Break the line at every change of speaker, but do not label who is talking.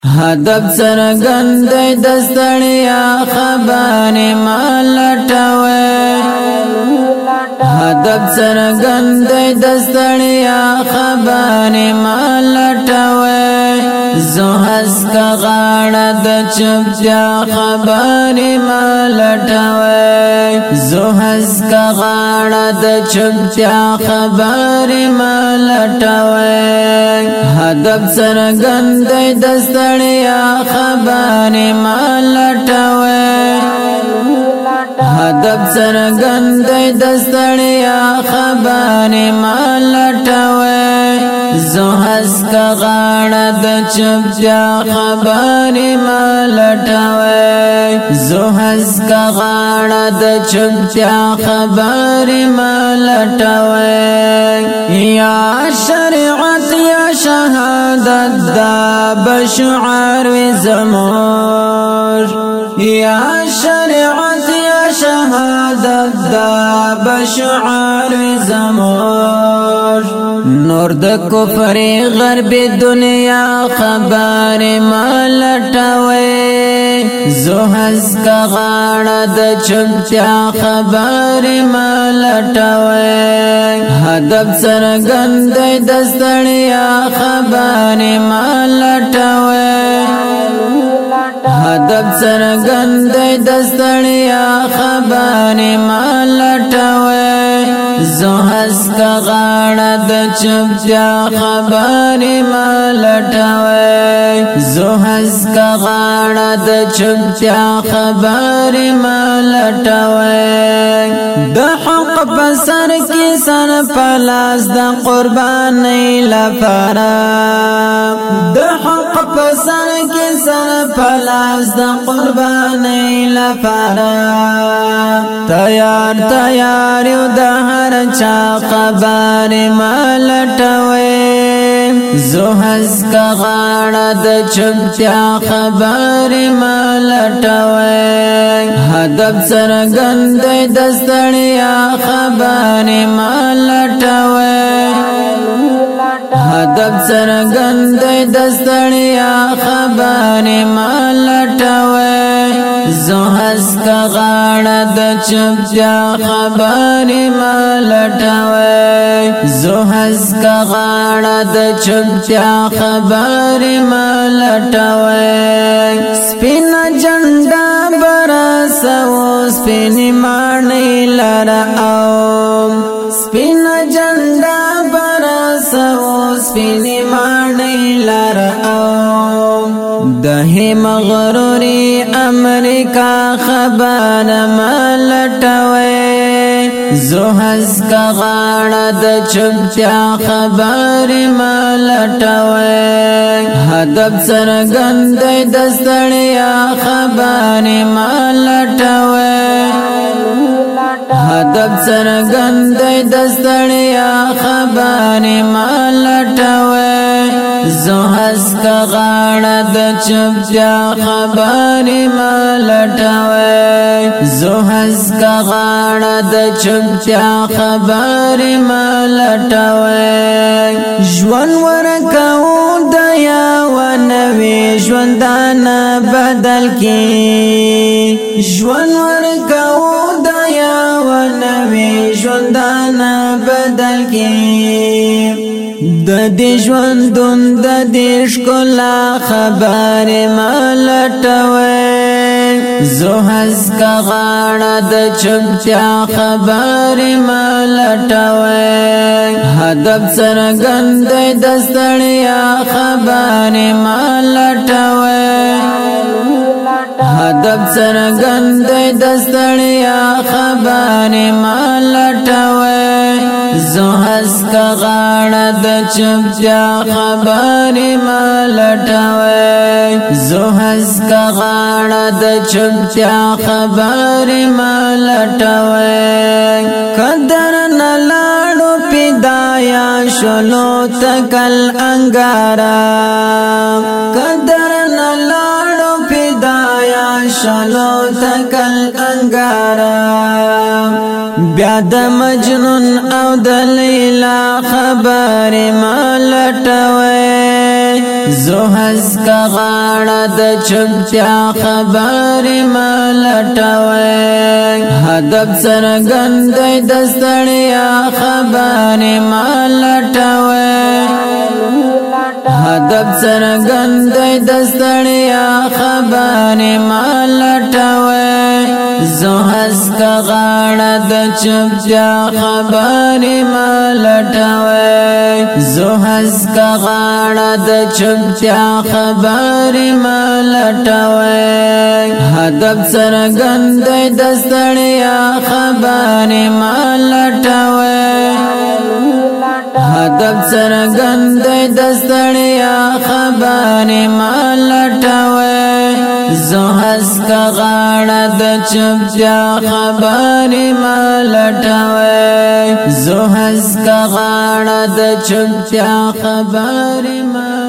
هدف څرګند دی د ستړیا خبرې مالټوي هدف څرګند دی د ستړیا خبرې مالټوي زه هسکه غاړه د چوپتیا خبرې مالټوي زه هسکه غاړه د چوپتیا خبرې مالټوي هدف څرګند دی د ستړیا خبرې مالټوي هدف څرګند دی د ستړیا خبرې مالټوي زه هسکه غاړه د چوپتیا خبرې مالټوي زه هسکه غاړه د چوپتیا خبرې مالټوي یا شریعت یا شهادت دا بشعار وی زمور یا شریعت یا شهادت دا بشعار وی زمور نور د کفر غرب دنیا خبر مالټوي زه هسکه غاړه د چوپتیا خبر مالټوي هدف څرګند دی د ستړیا خبر مالټوي هدف څرګند دی د ستړیا خبر مالټوي زه هسکه غاړه د چوپتیا خبرې مالټوي زه هسکه غاړه د چوپتیا خبرې مالټوي د حق په سر کې سر په لاس د قربانۍ لپاره د حق په سر کې سر په لاس د قربانۍ لپاره تیار تیار یو د هر چا خبرې مالټوي زه هسکه غاړه د چوپتیا خبرې مالټوي هدف څرګند دی د ستړیا خبرې مالټوي هدف څرګند دی د ستړیا خبرې مالټوي زه هسکه غاړه د چوپتیا خبرې مالټوي زه هسکه غاړه د چوپتیا خبرې مالټوي سپینه جنډه برسو سپینې ماڼۍ لره او سپینه جنډه برسو سپینې ماڼۍ لره او د مغروري امریکا خبر مالټوي زه هسکه غاړه د چوپتیا خبرې مالټوي هدف څرګند دی د ستړیا خبرې مالټوي هدف څرګند دی د ستړیا خبرې مالټوي زه هسکه غاړه د چوپتیا خبرې مالټوي زه هسکه غاړه د چوپتیا خبرې مالټوي ژوند ورکوو د یو نوي ژوندانه بدل کی ژوند ورکوو د یو نوي ژوندانه بدل کی د دې ژوندون د دې ښکلا خبرې مالټوي زه هسکه غاړه د چوپتیا خبرې مالټوي هدف څرګند دی د ستړیا خبرې مالټوي هدف څرګند دی د ستړیا خبرې مالټوي زه هسکه غاړه د چوپتیا خبرې مالټوي زه هسکه غاړه د چوپتیا خبرې مالټوي قدر نه لاړو پیدایا شلو تکل انګارا قدر نه لاړو پیدایا شلو تکل انګارا بیا د مجنون او د لیلا خبر مالټوي زو هسکا غاړه د چوپتیا خبرې ملټوي هدف څرګند دی د ستړیا خبرې ملټوي هدف څرګند دی د ستړیا خبرې ملټوي زو هسکا غاړه د چوپتیا خبرې ملټوي زو هسکا غاړه د چوپتیا خبرې ملټوي هدف څرګند دی د ستړیا خبرې ملټوي هدف څرګند دی د ستړیا خبرې ملټوي زو هسکا غاړه د چوپتیا خبرې ملټوي زو هسکا غاړه د چوپتیا خبرې